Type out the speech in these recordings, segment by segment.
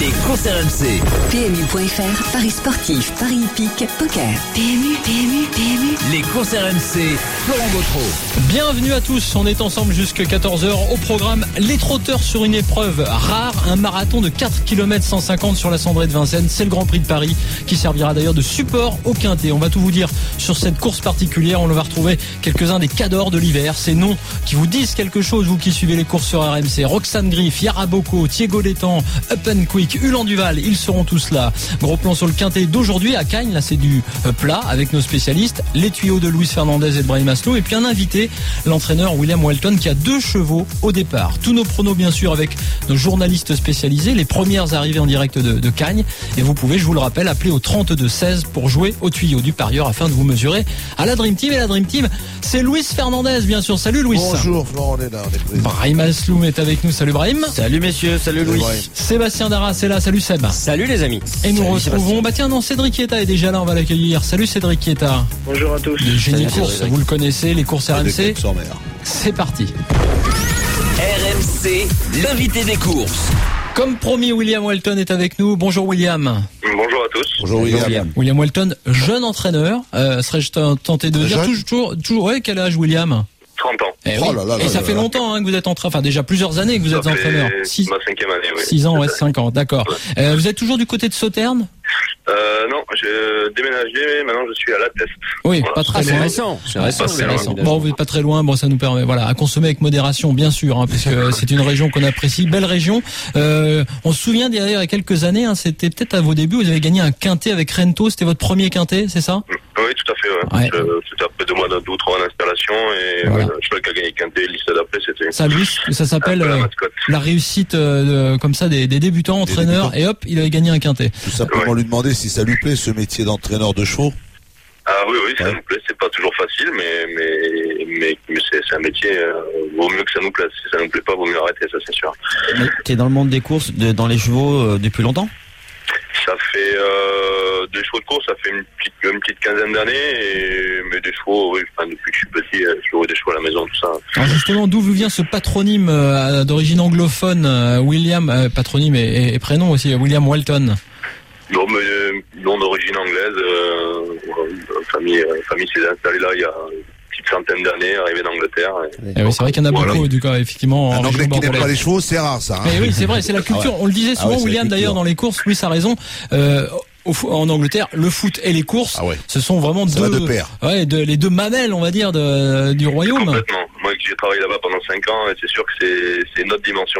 Les courses RMC. PMU.fr, paris sportif, paris hippique, poker. PMU. Les courses RMC. Florent Gautreau. Bienvenue à tous, on est ensemble jusqu'à 14h. Au programme, les trotteurs sur une épreuve rare, un marathon de 4 km 150 sur la Cendrée de Vincennes. C'est le Grand Prix de Paris qui servira d'ailleurs de support au Quintet. On va tout vous dire sur cette course particulière. On va retrouver quelques-uns des cadors de l'hiver, ces noms qui vous disent quelque chose, vous qui suivez les courses sur RMC. Roxane Griff, Yara Boko, Thiego Létang, Up and Quick, Ulan Duval, ils seront tous là. Gros plan sur le Quintet d'aujourd'hui à Cagnes, là c'est du plat avec nos spécialistes, les tuyaux de Luis Fernandez et de Brahim Maslow, et puis un invité, l'entraîneur William Welton qui a 2 chevaux au départ. Tous nos pronos bien sûr avec nos journalistes spécialisés, les premières arrivées en direct de Cagnes, et vous pouvez, je vous le rappelle, appeler au 32-16 pour jouer au tuyau du parieur afin de vous mesurer à la Dream Team. Et la Dream Team, c'est Luis Fernandez bien sûr. Salut Luis. Bonjour Florent, on est là, on est présent. Brahim Maslow est avec nous. Salut Brahim. Salut messieurs, salut Louis. Sébastien Darras est là. Salut Seb. Salut les amis. Et nous salut retrouvons, Cédric Chieta est déjà là, on va l'accueillir. Salut Cédric Chieta. Bonjour à tous. Le génie Salut, course, Cédric. vous le connaissez, les courses RMC. Sur-mer. C'est parti. RMC, l'invité des courses. Comme promis, William Welton est avec nous. Bonjour William. Bonjour à tous. Bonjour William. William Welton, jeune entraîneur. Serais-je tenté de dire toujours, ouais, quel âge William? 30 ans. Eh Oh oui. là là Et là ça là fait là. longtemps que vous êtes enfin déjà plusieurs années que vous êtes Ça entraîneur. fait ma 5e année, oui. 6 ans, ouais, 5 ans, d'accord. Vous êtes toujours du côté de Sauternes? Non, j'ai déménagé, maintenant je suis à La Teste. Oui, Voilà. pas très C'est loin. récent. C'est récent. c'est récent. Bon, vous n'êtes pas très loin. Bon, ça nous permet, voilà, à consommer avec modération, bien sûr, parce que c'est une région qu'on apprécie, belle région. On se souvient d'ailleurs, il y a quelques années, c'était peut-être à vos débuts, vous avez gagné un quintet avec Rento. C'était votre premier quintet, c'est ça? Oui, tout à fait, ouais. C'était après 2 mois ou 3 mois d'installation, et Voilà. je crois qu'il a gagné Quintet, liste d'après, c'était Ça, Luis, ça s'appelle un peu la mascotte. la réussite comme ça des débutants entraîneurs. débutants. Et hop, il avait gagné un quintet. Tout simplement lui demander si ça lui plaît ce métier d'entraîneur de chevaux. Ah oui, ça Ouais. nous plaît, c'est pas toujours facile, mais c'est un métier, vaut mieux que ça nous plaise. Si ça nous plaît pas, vaut mieux arrêter, ça c'est sûr. T'es dans le monde des courses, dans les chevaux depuis longtemps? Ça fait des chevaux de course, ça fait une petite quinzaine d'années, mais des chevaux, oui, enfin, depuis que je suis petit, je jouais des chevaux à la maison, tout ça. Alors justement, d'où vous vient ce patronyme d'origine anglophone, William, patronyme et prénom aussi, William Welton? Non, mais nom d'origine anglaise, famille s'est installée là il y a une petite centaine d'années, arrivée d'Angleterre. Eh oui, c'est vrai qu'il y en a Voilà. beaucoup, du coup, effectivement, en Un région anglais qui n'aime bordelaise. pas les chevaux, c'est rare ça. Hein. Mais oui, c'est vrai, c'est la culture. On le disait souvent, Ah ouais, c'est la William, culture. d'ailleurs, dans les courses. Louis a raison. En Angleterre, le foot et les courses, Ah ouais. ce sont vraiment Ça va de pair. les deux mamelles, on va dire, du royaume. Complètement. Moi, j'ai travaillé là-bas pendant 5 ans, et c'est sûr que c'est une autre dimension.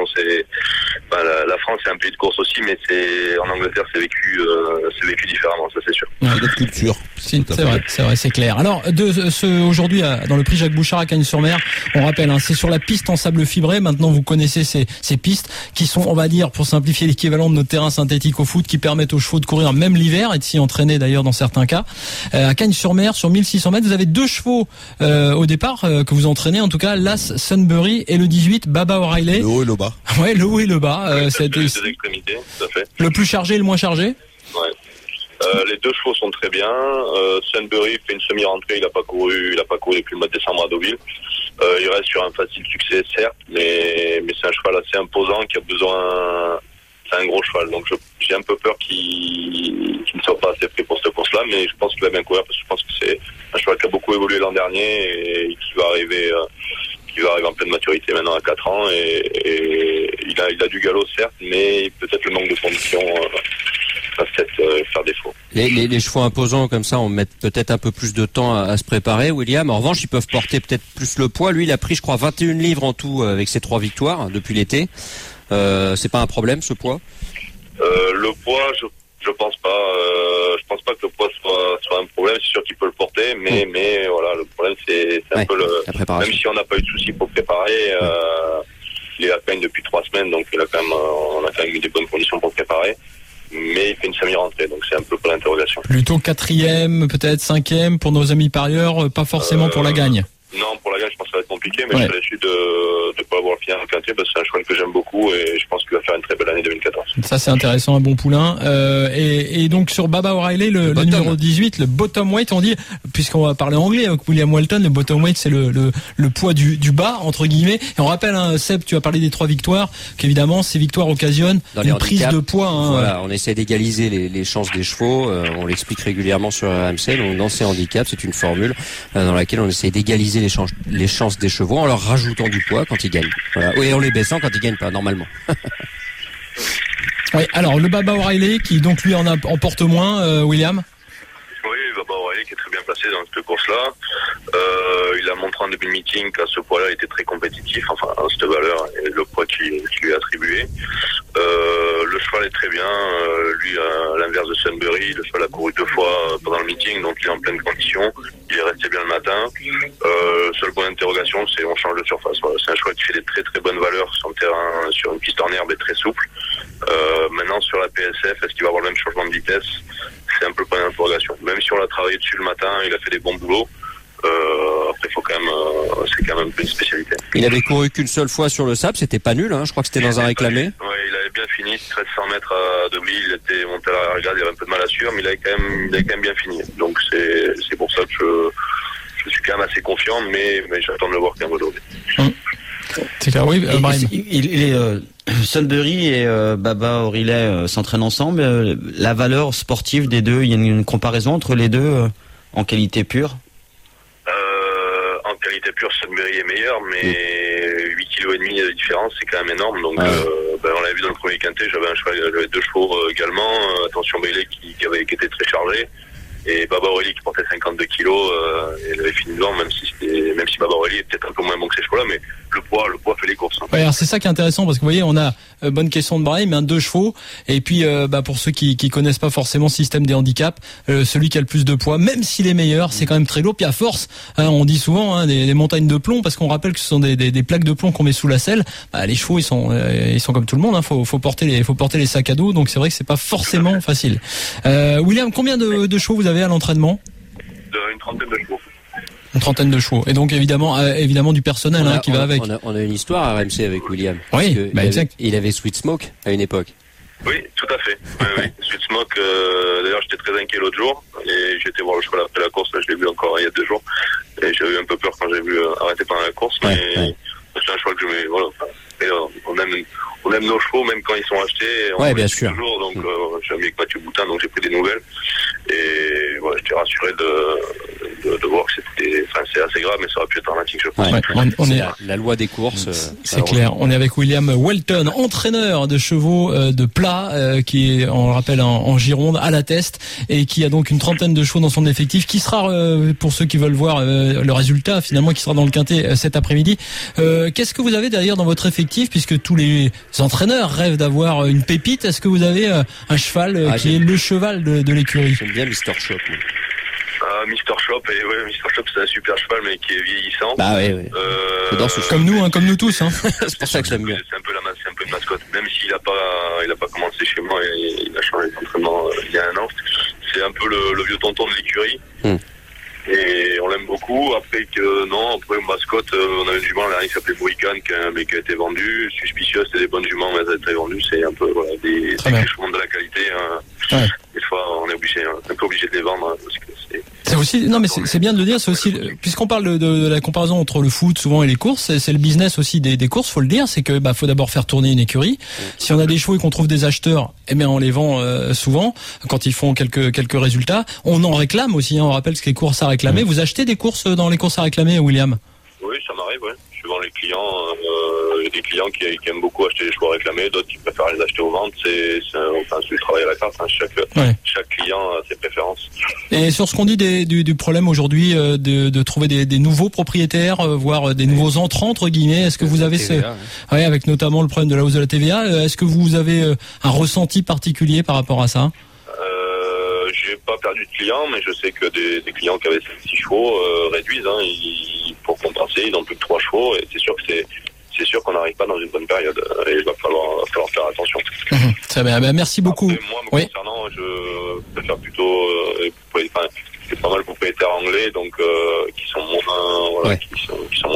La France, c'est un pays de course aussi, mais en Angleterre, c'est vécu différemment, ça c'est sûr. C'est notre culture. C'est Tout à fait. vrai, c'est clair. Alors, aujourd'hui, dans le prix Jacques Bouchard à Cagnes-sur-Mer, on rappelle, c'est sur la piste en sable fibré. Maintenant, vous connaissez ces pistes qui sont, on va dire, pour simplifier, l'équivalent de nos terrains synthétiques au foot, qui permettent aux chevaux de courir même l'hiver et de s'y entraîner d'ailleurs dans certains cas. À Cagnes-sur-Mer, sur 1600 mètres, vous avez 2 chevaux au départ que vous entraînez, en tout cas, l'As Sunbury et le 18 Baba O'Reilly. Le haut et le bas. Ouais, le haut et le bas. C'est C'était les deux extrémités, tout à fait. le plus chargé et le moins chargé. Ouais. Les 2 chevaux sont très bien. Sunbury fait une semi-rentrée, il a pas couru depuis le mois de décembre à Deauville. Il reste sur un facile succès, certes, mais c'est un cheval assez imposant qui a besoin. C'est un gros cheval, donc j'ai un peu peur qu'il ne soit pas assez prêt pour cette course-là, mais je pense qu'il va bien courir parce que je pense que c'est un cheval qui a beaucoup évolué l'an dernier et qui va arriver en pleine maturité maintenant à 4 ans et il a du galop certes, mais peut-être le manque de conditions va peut-être faire défaut. Les chevaux imposants comme ça, on met peut-être un peu plus de temps à se préparer, William. En revanche, ils peuvent porter peut-être plus le poids. Lui, il a pris, je crois, 21 livres en tout avec ses 3 victoires depuis l'été. C'est pas un problème, ce poids? Le poids, je pense pas. Je pense pas que le poids soit un problème. C'est sûr qu'il peut le porter, mais voilà, le problème c'est un peu la préparation. même si on n'a pas eu de soucis pour préparer, il est à peine depuis 3 semaines, donc on a quand même eu des bonnes conditions pour préparer. Mais il fait une semi-rentrée, donc c'est un peu pour l'interrogation. Plutôt 4e, peut-être 5e pour nos amis parieurs, pas forcément pour la gagne. Non, pour la gagne, je pense que ça va être compliqué. compliqué, mais je serais déçu de pas avoir fini en quintet parce que c'est un cheval que j'aime beaucoup et je pense qu'il va faire une très belle année 2014. Ça c'est intéressant, un bon poulain. Et donc sur Baba O'Reilly, le numéro 18, le bottom weight, on dit, puisqu'on va parler anglais avec William Walton, le bottom weight c'est le poids du bas entre guillemets. Et on rappelle, Seb, tu as parlé des 3 victoires, qu'évidemment ces victoires occasionnent une prise de poids. Voilà, on essaie d'égaliser les chances des chevaux. On l'explique régulièrement sur RMC. Donc dans ces handicaps, c'est une formule dans laquelle on essaie d'égaliser les chances des chevaux en leur rajoutant du poids quand ils gagnent. Voilà. Et en les baissant quand ils gagnent pas, normalement. Oui, alors le Baba O'Reilly qui donc lui en porte moins, William. Oui, Baba O'Reilly qui est très bien placé dans cette course-là. Il a montré en début de meeting qu'à ce poids-là, il était très compétitif, enfin à cette valeur et le poids qui lui est attribué. Le cheval est très bien. Lui, à l'inverse de Sunbury, le cheval a couru 2 fois pendant le meeting, donc il est en pleine condition. Il est resté bien le matin. Seul point d'interrogation, c'est on change de surface. Voilà. C'est un cheval qui fait des très très bonnes valeurs sur un terrain, sur une piste en herbe et très souple. Maintenant, sur la PSF, est-ce qu'il va avoir le même changement de vitesse? C'est un peu le point d'interrogation. Même si on l'a travaillé dessus le matin, il a fait des bons boulots. Après, faut quand même, c'est quand même une spécialité. Il avait couru qu'une seule fois sur le sable, c'était pas nul, hein. Je crois que c'était dans un réclamé. Ouais, il avait bien fini, 1300 mètres à Deauville, il était monté à la regarde, il avait un peu de mal à suivre, mais il avait quand même bien fini. Donc c'est pour ça que je suis quand même assez confiant, mais j'attends de le voir quand même aujourd'hui. C'est clair, oui. Sunbury et Baba O'Reilly s'entraînent ensemble. La valeur sportive des deux, il y a une comparaison entre les deux en qualité pure? En qualité pure, Sunbury est meilleur, mais 8,5 kg de différence, c'est quand même énorme. Donc, on l'avait vu dans le premier quintet, j'avais 2 chevaux également. Attention Bailey qui était très chargé. Et Baba O'Reilly qui portait 52 kilos, il avait fini devant, même si Baba O'Reilly est peut-être un peu moins bon que ces chevaux-là, mais le poids fait les courses. Hein. Ouais, alors c'est ça qui est intéressant parce que vous voyez, on a bonne question de Brahim, mais 2 chevaux. Et puis, pour ceux qui connaissent pas forcément le système des handicaps, celui qui a le plus de poids, même s'il est meilleur, c'est quand même très lourd. Puis à force, on dit souvent des montagnes de plomb parce qu'on rappelle que ce sont des plaques de plomb qu'on met sous la selle. Les chevaux, ils sont comme tout le monde. Hein, faut porter les sacs à dos. Donc c'est vrai que c'est pas forcément facile. William, combien de chevaux vous avez à l'entraînement? Une trentaine de chevaux. Une trentaine de chevaux. Et donc évidemment du personnel qui va avec. On a une histoire à RMC avec William. Oui, exact. Il avait Sweet Smoke à une époque. Oui, tout à fait. Oui. Sweet Smoke, d'ailleurs j'étais très inquiet l'autre jour et j'étais voir le cheval après la course, là je l'ai vu encore il y a 2 jours et j'avais eu un peu peur quand j'ai vu arrêter pendant la course, mais c'est un cheval que je mets, voilà. Et, on aime nos chevaux même quand ils sont achetés, on bien sûr. Toujours, donc j'ai un ami avec Mathieu Boutin, donc j'ai pris des nouvelles et voilà, j'étais rassuré de voir que c'est assez grave, mais ça aurait pu être dramatique, je pense. On est la loi des courses. C'est clair. On est avec William Walton, entraîneur de chevaux de plat, qui est, on le rappelle, en Gironde, à la Teste, et qui a donc une trentaine de chevaux dans son effectif, qui sera, pour ceux qui veulent voir le résultat, finalement, qui sera dans le quintet cet après-midi. Qu'est-ce que vous avez derrière dans votre effectif, puisque tous les entraîneurs rêvent d'avoir une pépite? Est-ce que vous avez un cheval qui est le cheval de l'écurie? J'aime bien Mr. Shop. Mr. Shop, Mr. Shop c'est un super cheval mais qui est vieillissant. Comme nous tous. Hein. C'est pour ça que j'aime bien. C'est un peu une mascotte. Même s'il a pas commencé chez moi, il a changé d'entraînement il y a 1 an. C'est un peu le vieux tonton de l'écurie. Et on l'aime beaucoup. Après mascotte, on avait une jument l'année qui s'appelait Mohican, mais qui a été vendue. Suspicieuse, c'était des bonnes juments, mais elles ont été vendues. C'est un peu des chevaux de la qualité. Des fois, on est un peu obligé de les vendre parce que c'est aussi, non mais c'est bien de le dire, c'est aussi, puisqu'on parle de la comparaison entre le foot souvent et les courses, c'est le business aussi des courses, faut le dire, c'est que faut d'abord faire tourner une écurie. Si on a des chevaux et qu'on trouve des acheteurs, on les vend souvent quand ils font quelques résultats. On en réclame aussi, on rappelle ce qu'est courses à réclamer. Vous achetez des courses dans les courses à réclamer, William? Oui, ça m'arrive, suivant les clients. Il y a des clients qui aiment beaucoup acheter les chevaux réclamés, d'autres qui préfèrent les acheter aux ventes. C'est le travail à la carte. Chaque client a ses préférences. Et sur ce qu'on dit du problème aujourd'hui de trouver des nouveaux propriétaires, voire des nouveaux entrants entre guillemets, est-ce que vous avez avec notamment le problème de la hausse de la TVA, est-ce que vous avez un ressenti particulier par rapport à ça? J'ai pas perdu de clients, mais je sais que des clients qui avaient 6 chevaux réduisent. Pour compenser, ils n'ont plus que 3 chevaux, et c'est sûr qu'on n'arrive pas dans une bonne période. Et il va falloir faire attention. Très bien, merci beaucoup. Après, moi, concernant, je préfère plutôt c'est pas mal de propriétaires anglais, donc qui sont moins touchés.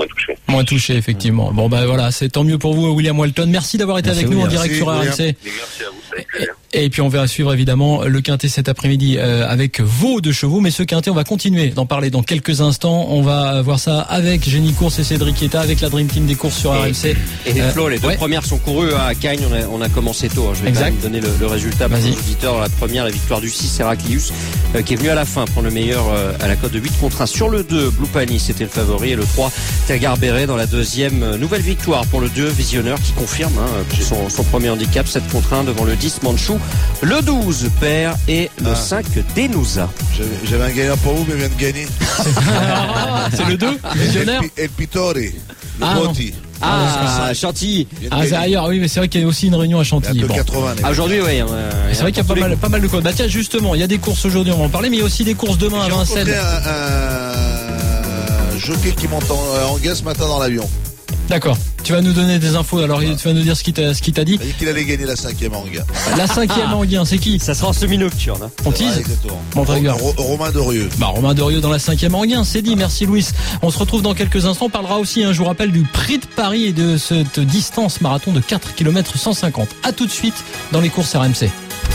Moins touché, effectivement. Bon, bah voilà, c'est tant mieux pour vous, William Walton. Merci d'avoir été avec nous en direct sur RMC. Merci à vous, avec plaisir. Et puis on va suivre évidemment le quintet cet après-midi avec vos 2 chevaux. Mais ce quintet, on va continuer d'en parler dans quelques instants. On va voir ça avec Génie Course et Cédric Guetta, avec la Dream Team des courses sur RMC. Et Flo, les 2 premières sont courues à Cagnes. On a commencé tôt. Je vais quand même donner le résultat pour les auditeurs. Dans la première, la victoire du 6, Héraclius, qui est venu à la fin prendre le meilleur à la cote de 8-1. Sur le 2, Blue Pani, c'était le favori. Et le 3, Tergar Béret dans la deuxième. Nouvelle victoire pour le 2, Visionneur, qui confirme son premier handicap, 7-1 devant le 10, Manchou. Le 12, Père, et le 5, Denouza. J'avais un gagnant pour vous, mais vient de gagner. C'est le 2, Visionnaire. El Pittore, le Botti. Chantilly. C'est ailleurs, oui, mais c'est vrai qu'il y a aussi une réunion à Chantilly. Bon. 80, aujourd'hui, oui. C'est vrai qu'il y a pas mal de codes. Bah tiens, justement, il y a des courses aujourd'hui, on va en parler, mais il y a aussi des courses demain à Vincennes. J'ai rencontré un jockey qui monte en gaz ce matin dans l'avion. D'accord. Tu vas nous donner des infos. Alors, tu vas nous dire ce qu'il t'a dit. Il a dit qu'il allait gagner la 5e en gain. La 5e en gain, c'est qui? Ça sera en semi-nocturne. On tease. Romain Dorieux. Romain Dorieux dans la 5e en gain, c'est dit. Merci Louis. On se retrouve dans quelques instants. On parlera aussi, je vous rappelle, du prix de Paris et de cette distance marathon de 4 km 150. À tout de suite dans les courses RMC.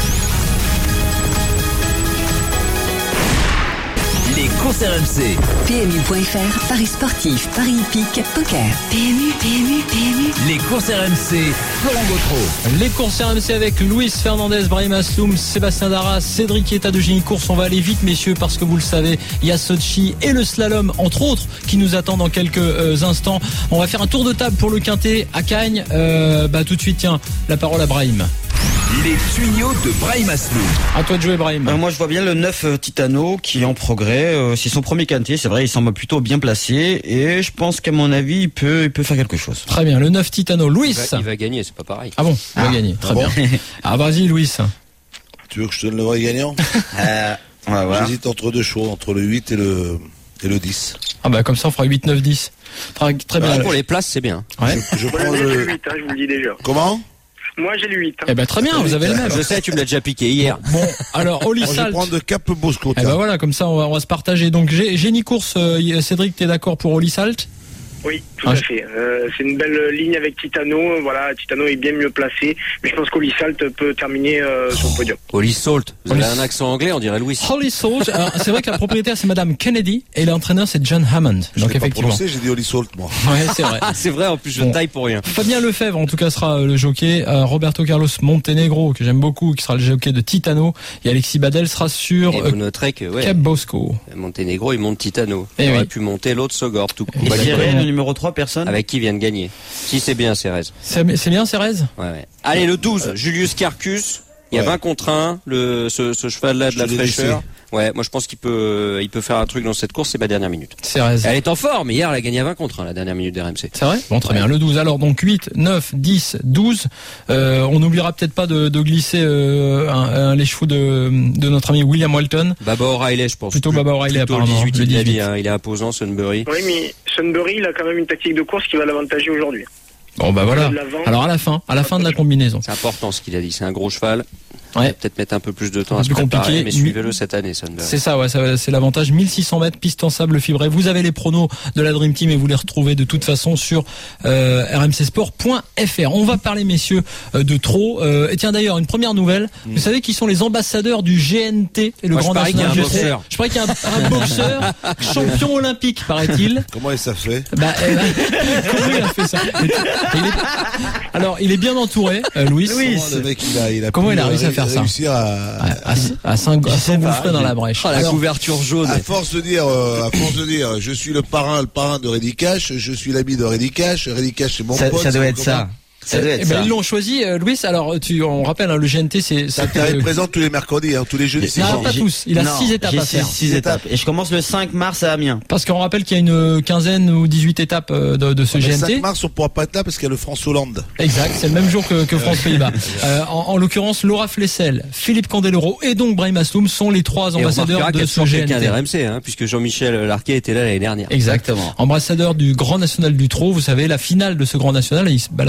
Les courses RMC. PMU.fr, Paris sportif, Paris hippique, poker. PMU. Les courses RMC. Florent Gautreau. Les courses RMC avec Luis Fernandez, Brahim Asloum, Sébastien Darras, Cédric Guetta de Génie Course. On va aller vite, messieurs, parce que vous le savez, il y a Sochi et le slalom, entre autres, qui nous attendent dans quelques instants. On va faire un tour de table pour le quintet à Cagnes. Tout de suite, tiens, la parole à Brahim. Les tuyaux de Brahim Asloum. À toi de jouer, Brahim. Moi, je vois bien le 9 Titano qui est en progrès. C'est son premier quintet, c'est vrai, il semble plutôt bien placé. Et je pense qu'à mon avis, il peut faire quelque chose. Très bien, le 9 Titano. Louis. Il va gagner, c'est pas pareil. Ah bon, il va gagner. Très bien. Vas-y, Louis. Tu veux que je te donne le vrai gagnant? J'hésite entre 2 chevaux, entre le 8 et le 10. Comme ça, on fera 8, 9, 10. Très bien. Pour les places, c'est bien. Ouais. Je prends le 8, je vous le dis déjà. Comment? Moi, j'ai le 8. Très bien, vous avez le même. Je sais, tu me l'as déjà piqué hier. Bon, alors, Oli Salt. Je vais prendre de Cap Bosco. Voilà, comme ça, on va se partager. Donc, Génie Course, Cédric, t'es d'accord pour Oli Salt? Oui, tout à fait. C'est une belle ligne avec Titano. Voilà, Titano est bien mieux placé, mais je pense qu'Oli Salt peut terminer sur le podium. Oli Salt, vous avez un accent anglais, on dirait Louis. Oli Salt, c'est vrai que la propriétaire c'est Madame Kennedy et l'entraîneur c'est John Hammond. Donc effectivement. J'ai dit Oli Salt, moi. Ouais, c'est vrai. C'est vrai, en plus je taille pour rien. Fabien Lefebvre, en tout cas, sera le jockey. Roberto Carlos Montenegro, que j'aime beaucoup, qui sera le jockey de Titano. Et Alexis Badel sera sur vous noterez que, Cap Bosco. Montenegro, il monte Titano. Il aurait pu monter l'autre Sogor, tout Et Cérez, le numéro 3, personne? Avec qui vient de gagner. Si c'est bien, Cérez. C'est bien, Cérez? Ouais. Allez, le 12, Julius Carcus. Il y a 20 contre 1, ce cheval-là de la fraîcheur. Ouais, moi je pense qu'il peut faire un truc dans cette course, c'est ma dernière minute. Cérez. Elle est en forme, hier elle a gagné à 20 contre 1, la dernière minute d'RMC. C'est vrai? Bon, très bien. Le 12, alors donc 8, 9, 10, 12. On n'oubliera peut-être pas de glisser les chevaux de notre ami William Walton. Baba O'Reilly, je pense. Plutôt Baba O'Reilly apparemment. Le 18, il a dit, il est imposant, Sunbury. Oui, mais Sunbury, il a quand même une tactique de course qui va l'avantager aujourd'hui. Bon voilà. Alors à la fin de la combinaison. C'est important ce qu'il a dit, c'est un gros cheval. Ouais. Peut-être mettre un peu plus de temps à se préparer, mais suivez-le cette année, Sunbury. C'est ça, c'est l'avantage. 1600 mètres, piste en sable fibré. Vous avez les pronos de la Dream Team et vous les retrouvez de toute façon sur rmcsport.fr. On va parler, messieurs, de trot. Et tiens, d'ailleurs, une première nouvelle. Vous savez qui sont les ambassadeurs du GNT, le Grand National du Trot? Je crois qu'il y a un boxeur champion olympique, paraît-il. Comment ça fait? Comment il a fait ça? Alors, il est bien entouré, Louis. Le mec, comment il a réussi à faire ça? Réussir à s'engouffrer dans la brèche. La couverture jaune. À force de dire, je suis le parrain de Reddy Cash, je suis l'ami de Reddy Cash c'est mon pote. Ça doit être ça. Ils l'ont choisi, Louis. Alors, on rappelle, le GNT, ça présente tous les mercredis, tous les jeudis. Non, pas tous. Il a 6 étapes à faire. 6 étapes. Et je commence le 5 mars à Amiens. Parce qu'on rappelle qu'il y a une quinzaine ou 18 étapes de ce GNT. Le 5 mars, on pourra pas être là parce qu'il y a le France-Hollande. Exact. C'est le même jour que France-Pays-Bas. En l'occurrence, Laura Flessel, Philippe Candeloro et donc Brahim Asloum sont les 3 ambassadeurs de ce GNT. d'RMC, puisque Jean-Michel Larquet était là l'année dernière. Exactement. Ambassadeur du Grand National du Trot. Vous savez, la finale de ce Grand National, il se balade en France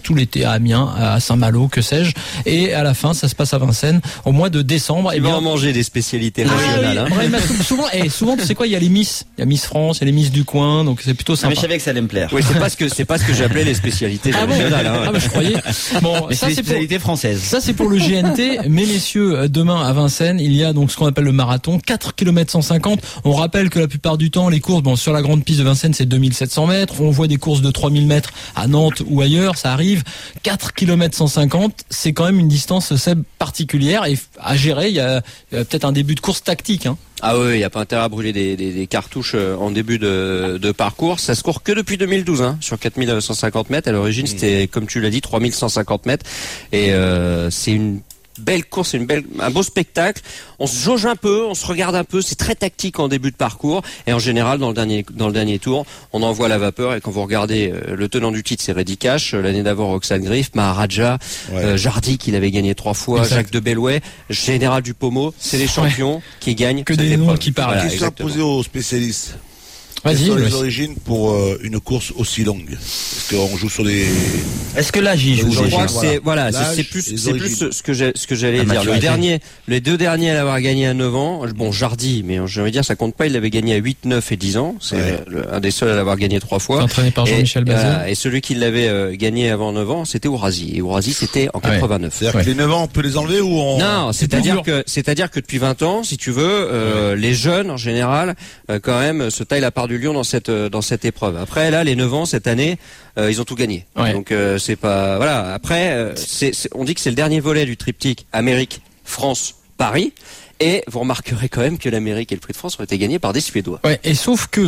tout l'été à Amiens, à Saint-Malo, que sais-je. Et à la fin, ça se passe à Vincennes au mois de décembre. Il va en manger des spécialités régionales. Souvent, tu sais quoi, il y a les Miss. Il y a Miss France, il y a les Miss du coin, donc c'est plutôt sympa. Mais je savais que ça allait me plaire. Oui, c'est pas ce que j'appelais les spécialités régionales. Je croyais. Bon, ça, c'est spécialité française. Ça, c'est pour le GNT. Mais messieurs, demain à Vincennes, il y a donc ce qu'on appelle le marathon, 4 km 150. On rappelle que la plupart du temps, les courses, sur la grande piste de Vincennes, c'est 2700 mètres. On voit des courses de 3000 mètres à Nantes ou ailleurs, ça arrive. 4 km 150, c'est quand même une distance particulière et à gérer. Il y a peut-être un début de course tactique, hein. Ah oui, il n'y a pas intérêt à brûler des cartouches en début de parcours. Ça se court que depuis 2012, sur 4150 mètres. À l'origine, c'était, comme tu l'as dit, 3150 mètres. Et c'est une belle course, un beau spectacle. On se jauge un peu, on se regarde un peu. C'est très tactique en début de parcours. Et en général, dans le dernier tour, on envoie la vapeur. Et quand vous regardez le tenant du titre, c'est Reddy Cash. L'année d'avant, Roxane Griff, Maharaja, Jardy, qui l'avait gagné 3 fois, exact. Jacques de Bellouet, Général du Pommeau. C'est les champions qui gagnent. Que des noms qui parlent. Voilà, question à poser aux spécialistes. Vas-y, les origines pour une course aussi longue. Parce qu'on joue sur des. Est-ce que l'âge y joue? Je crois que c'est plus ce que j'allais dire. Les deux derniers à l'avoir gagné à 9 ans. Bon, Jardy, mais je vais dire ça compte pas. Il l'avait gagné à 8, 9 et 10 ans. C'est un des seuls à l'avoir gagné 3 fois. Entraîné par Jean-Michel Bazin. Et celui qui l'avait gagné avant 9 ans, c'était Ourasi. Et Ourasi, c'était en 89. C'est-à-dire que les 9 ans, on peut les enlever ou on... Non, c'est-à-dire que depuis 20 ans, si tu veux, les jeunes en général, quand même, se taillent la part du lion dans cette épreuve. Après là, les 9 ans cette année, ils ont tout gagné. Donc c'est pas voilà. Après, on dit que c'est le dernier volet du triptyque Amérique, France, Paris. Et vous remarquerez quand même que l'Amérique et le Prix de France ont été gagnés par des Suédois. Ouais, et sauf que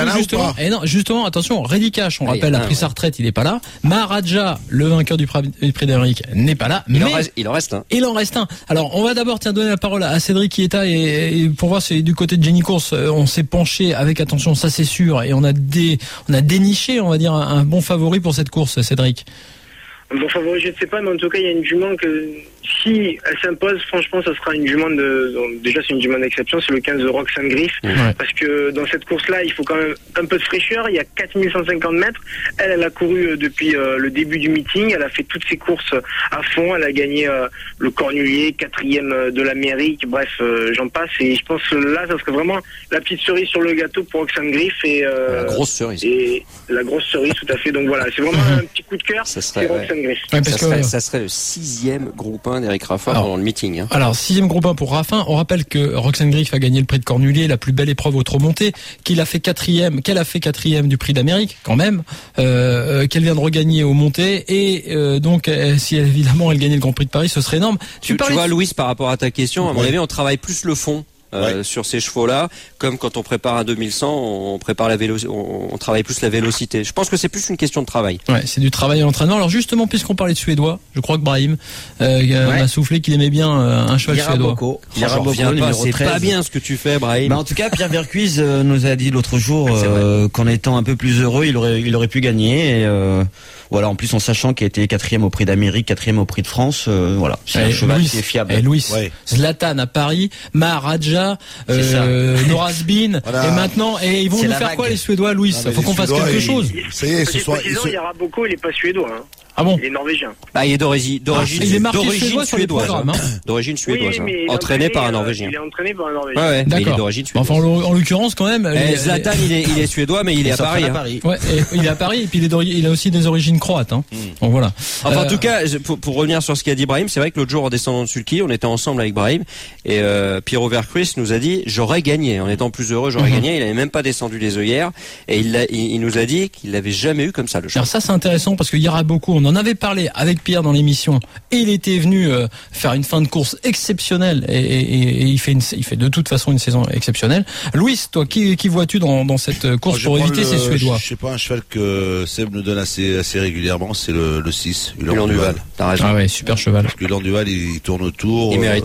justement, attention, Reddy Cash, on rappelle, a pris sa retraite, il est pas là. Maharaja, le vainqueur du Prix d'Amérique, n'est pas là. Il en reste un. Il en reste un. Alors, on va d'abord donner la parole à Cédric Chieta et pour voir c'est du côté de Jenny Course, on s'est penché avec attention, ça c'est sûr, et on a déniché, on va dire, un bon favori pour cette course, Cédric. Un bon favori, je ne sais pas, mais en tout cas, il y a une jument que, si elle s'impose, franchement, ça sera une jument déjà, c'est une jument d'exception, c'est le 15 de Roxane Griff. Parce que dans cette course-là, il faut quand même un peu de fraîcheur. Il y a 4150 mètres. Elle a couru depuis le début du meeting. Elle a fait toutes ses courses à fond. Elle a gagné le Cornulier, 4e de l'Amérique. Bref, j'en passe. Et je pense que là, ça serait vraiment la petite cerise sur le gâteau pour Roxane Griff. Et, la grosse cerise. Et la grosse cerise, tout à fait. Donc voilà, c'est vraiment un petit coup de cœur. Ça serait, ça serait le 6e groupe 1 d'Eric Raffin pendant le meeting. Alors, 6e groupe 1 pour Raffin. On rappelle que Roxane Griff a gagné le prix de Cornulier, la plus belle épreuve au trot monté, qu'elle a fait 4e du prix d'Amérique, quand même, qu'elle vient de regagner au monté, et donc, si évidemment elle gagnait le Grand Prix de Paris, ce serait énorme. Tu vois, Louis, par rapport à ta question, à mon avis, on travaille plus le fond. Sur ces chevaux-là, comme quand on prépare un 2100, on prépare on travaille plus la vélocité. Je pense que c'est plus une question de travail. Ouais, c'est du travail à l'entraînement. Alors justement, puisqu'on parlait de Suédois, je crois que Brahim m'a soufflé qu'il aimait bien un cheval suédois. C'est pas bien ce que tu fais, Brahim. En tout cas, Pierre Vercuise nous a dit l'autre jour qu'en étant un peu plus heureux, il aurait pu gagner. Et, voilà, en plus en sachant qu'il a été 4e au Prix d'Amérique, 4e au Prix de France, voilà, c'est un cheval qui est fiable. Et Louis, Zlatan à Paris, Maharaja, Norazbin, et maintenant, et ils vont nous faire quoi les Suédois, Louis? Faut qu'on fasse quelque chose. Ça y est, ce soir. Il y aura beaucoup, il est pas suédois. Ah bon? Il est norvégien. Il est d'origine suédoise. D'origine suédoise. Entraîné par un Norvégien. Il est entraîné par un Norvégien. Ouais, il est d'origine suédoise. Enfin, en l'occurrence, quand même. Zlatan, il est suédois, mais il est à Paris. Ouais, il est à Paris, et puis il a aussi des origines croates, hein. Donc voilà. Enfin, en tout cas, pour revenir sur ce qu'a dit Brahim, c'est vrai que l'autre jour, en descendant de Sulky, on était ensemble avec Brahim, et Pierrot Vercruis nous a dit, j'aurais gagné. En étant plus heureux, j'aurais gagné. Il avait même pas descendu les œillères, et il nous a dit qu'il l'avait jamais eu comme ça, le cheval. Alors ça, c'est intéressant, parce qu'il y aura beaucoup, on en avait parlé avec Pierre dans l'émission, et il était venu faire une fin de course exceptionnelle, et il fait de toute façon une saison exceptionnelle. Louis, toi, qui vois-tu dans cette course pour éviter ces Suédois? Je sais pas, un cheval que Seb nous donne assez régulièrement, c'est le 6, Ulan Duval. T'as raison. Ah ouais, super cheval. Parce que Ulan Duval, il tourne autour. Il mériterait.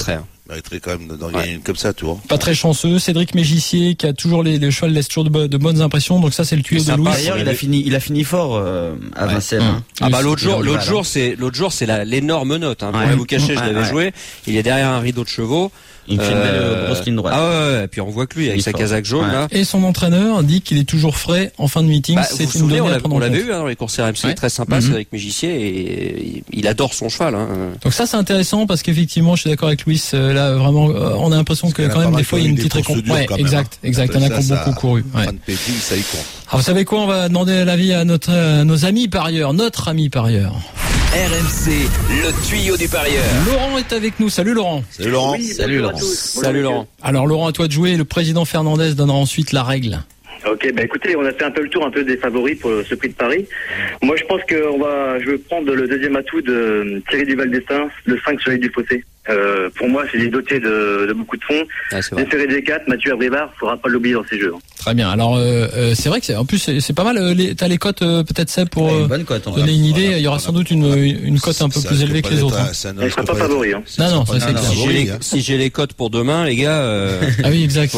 mériterait quand même d'en gagner une comme ça, tu vois. Pas très chanceux. Cédric Mégissier, qui a toujours le cheval laisse toujours de bonnes impressions. Donc ça, c'est le tuyau de Louis. D'ailleurs, il a fini fort à Vincennes. Hein. Ah bah l'autre jour, c'est l'énorme note. Hein. Pour rien vous cacher, je l'avais joué. Il est derrière un rideau de chevaux. Il me fait une belle grosse ligne droite. Ah ouais, et puis on voit que lui, avec sa casaque jaune, là. Et son entraîneur dit qu'il est toujours frais en fin de meeting. C'est une donnée à prendre en compte. On l'avait vu dans les courses RMC, très sympa, c'est avec Mégissier, et il adore son cheval. Hein. Donc ça, c'est intéressant, parce qu'effectivement, je suis d'accord avec Louis, là, vraiment, on a l'impression que quand même, des fois, il y a une petite récompense. Ouais, exact. Il y en a qui ont beaucoup couru. Fin de péting, ça y compte. Alors, vous savez quoi, on va demander l'avis à nos amis parieurs, notre ami parieur. RMC, le tuyau du parieur. Laurent est avec nous. Salut Laurent. Salut Laurent. Oui, salut Laurent. Salut Laurent. Alors Laurent, à toi de jouer. Le président Fernandez donnera ensuite la règle. Ok, bah écoutez, on a fait un peu le tour des favoris pour ce prix de Paris. Moi, je pense que je vais prendre le deuxième atout de Thierry Duval d'Estaing, le 5 Soleil du Fossé. Pour moi, c'est doté de beaucoup de fonds. Déféré des 4, Mathieu Abrivard, faudra pas l'oublier dans ces jeux. Très bien. Alors, c'est vrai que en plus, c'est pas mal. T'as les cotes, peut-être, Seb, pour une bonne cote, donner une idée. Il y aura sans doute une cote un peu plus élevée que les autres. Elle ne sera pas favori. Hein. Non, ça c'est clair. Si j'ai les cotes pour demain, les gars. Ah oui, exact.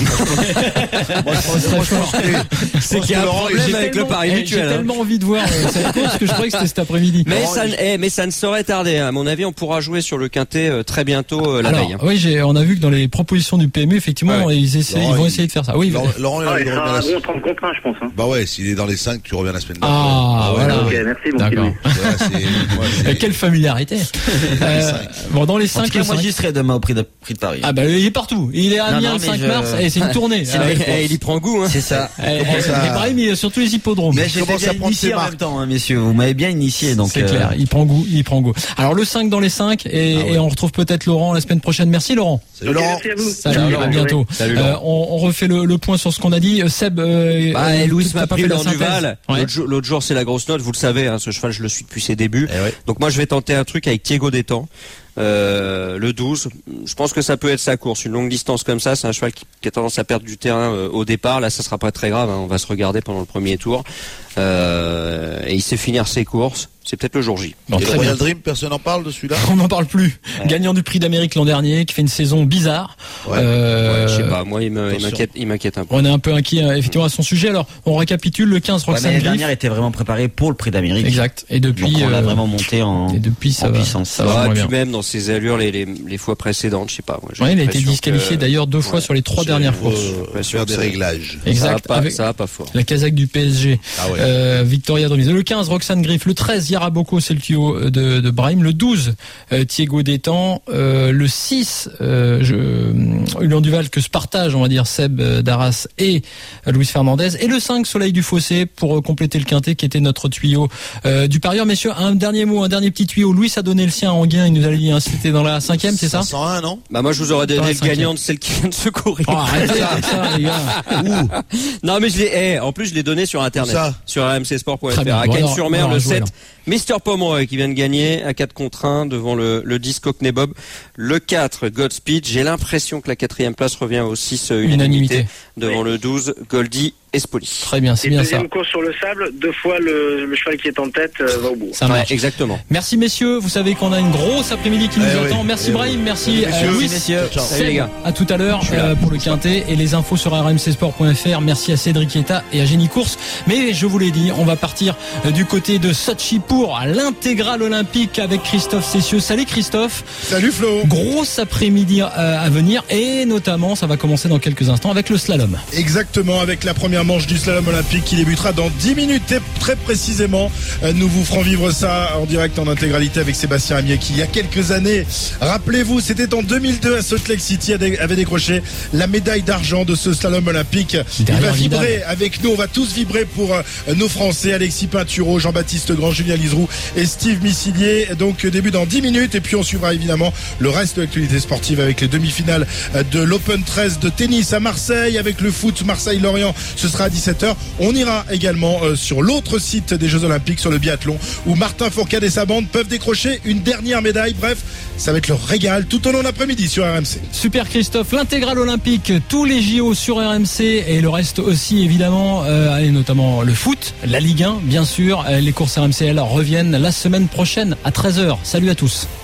C'est qu'il y a un problème avec le pari mutuel. J'ai tellement envie de voir cette course que je croyais que c'était cet après-midi. Mais ça ne saurait tarder. À mon avis, on pourra jouer sur le quintet très bientôt la veille. Oui, on a vu que dans les propositions du PMU, effectivement, ils vont essayer de faire ça. Oui, Laurent, il sera un bon 30 contre 1, je pense. Bah ouais, s'il est dans les 5, tu reviens la semaine d'après. Ah, voilà. Ok, merci, mon petit. Quelle familiarité. Bon, dans les 5, en tout cas, moi, j'y serai demain au prix de Paris. Ah bah, il est partout. Il est à Amiens le 5 mars, et c'est une tournée. Il y prend goût, hein. C'est ça. Pareil, mais sur tous les hippodromes. Mais j'ai déjà initié en même temps, hein, messieurs. Vous m'avez bien initié, donc. C'est clair. Il prend goût. Alors, le 5 dans les 5, et on retrouve peut-être Laurent la semaine prochaine. Merci, Laurent. Salut Laurent. Merci à vous. Salut, à bientôt. Salut, on refait le point sur ce qu'on a dit. Seb, Louis m'a pris dans Duval. L'autre jour, c'est la grosse note. Vous le savez, hein, ce cheval, je le suis depuis ses débuts. Donc moi, je vais tenter un truc avec Thiago Détang. Le 12, je pense que ça peut être sa course. Une longue distance comme ça, c'est un cheval qui a tendance à perdre du terrain au départ. Là, ça sera pas très grave, hein. On va se regarder pendant le premier tour. Et il sait finir ses courses. C'est peut-être le jour J. Bon, et le Royal Dream, personne n'en parle de celui-là? On n'en parle plus. Gagnant du prix d'Amérique l'an dernier, qui fait une saison bizarre. Je sais pas, moi il m'inquiète un peu. On est un peu inquiet effectivement à son sujet. Alors, on récapitule le 15 Roxane Griff. L'année dernière était vraiment préparée pour le prix d'Amérique. Exact. Et depuis, donc on l'a vraiment monté en puissance. Ça va puis même dans ses allures les fois précédentes, je sais pas. Il a été disqualifié d'ailleurs 2 fois sur les 3 dernières courses. Faire des réglages. Exact. Ça va pas fort. La casaque du PSG. Victoria Dromise. Le 15 Roxane Griff. Le 13 Yaraboko, c'est le tuyau de Brahim. Le 12 Thiago Détang. Le 6 Hulon Duval, que se partagent, on va dire, Seb Darras et Luis Fernandez. Et le 5 Soleil du Fossé, pour compléter le quintet, qui était notre tuyau du parieur. Messieurs, un dernier mot, un dernier petit tuyau. Louis a donné le sien à Anguin. Il nous a dit, c'était dans la 5e, c'est ça? 101, non? Bah moi je vous aurais donné le gagnant de celle qui vient de se courir. Arrêtez avec ça, les gars. Non mais en plus je l'ai donné sur internet, sur rmcsport.fr. À Cagnes-sur-Mer, le 7 Mister Pomeroy qui vient de gagner à 4 contre 1 devant le 10 Cockney Bob. Le 4 Godspeed, j'ai l'impression que la 4e place revient au 6 Unanimité devant le 12 Goldie Espoli. Très bien, c'est bien ça. Deuxième course sur le sable, 2 fois le cheval qui est en tête va au bout. Ça marche. Exactement. Merci messieurs, vous savez qu'on a une grosse après-midi qui nous attend. Merci Brahim, merci Louis. Salut les gars. À tout à l'heure pour le quintet et les infos sur rmcsport.fr. Merci à Cédric Yetta et à Génie Course. Mais je vous l'ai dit, on va partir du côté de Sochi pour l'intégrale olympique avec Christophe Cessieux. Salut Christophe. Salut Flo. Grosse après-midi à venir et notamment ça va commencer dans quelques instants avec le slalom. Exactement, avec la première manche du slalom olympique qui débutera dans 10 minutes et très précisément. Nous vous ferons vivre ça en direct en intégralité avec Sébastien Amier qui il y a quelques années, rappelez-vous, c'était en 2002 à Salt Lake City, avait décroché la médaille d'argent de ce slalom olympique. Il va vibrer avec nous, on va tous vibrer pour nos Français, Alexis Pinturo, Jean-Baptiste Grand, Julien Liseroux et Steve Missilier. Donc début dans 10 minutes et puis on suivra évidemment le reste de l'actualité sportive avec les demi-finales de l'Open 13 de tennis à Marseille, avec le foot Marseille-Lorient, ce sera à 17h. On ira également sur l'autre site des Jeux Olympiques, sur le biathlon, où Martin Fourcade et sa bande peuvent décrocher une dernière médaille. Bref, ça va être le régal tout au long de l'après-midi sur RMC. Super Christophe, l'intégrale olympique, tous les JO sur RMC et le reste aussi évidemment, et notamment le foot, la Ligue 1 bien sûr. Les courses RMC reviennent la semaine prochaine à 13h. Salut à tous.